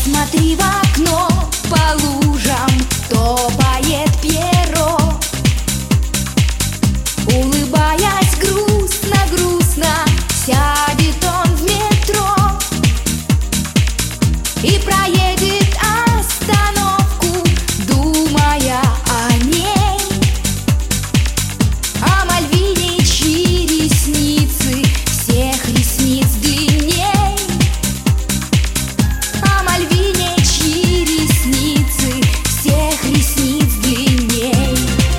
Посмотри в окно, по лужам топает Пьеро. Улыбаясь грустно-грустно, сядет он в метро и проедет остановку, думая о ней, о Мальвине, чьи ресницы всех ресниц длинней, о Мальвине, чьи ресницы всех ресниц длинней.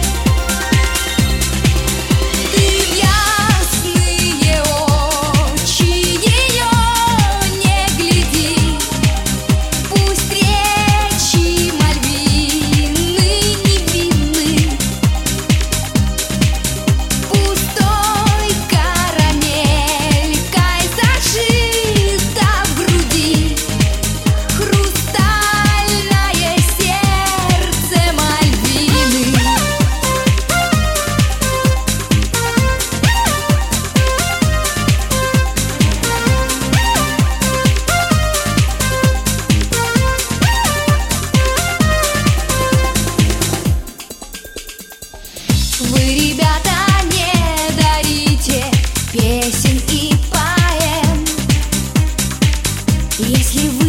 Ты в ясные очи ее не гляди, пусть речи Мальвины невинны, пустой карамелькой зашита в груди хрустальное сердце Мальвины. Вы, ребята, не дарите песен и поэм, если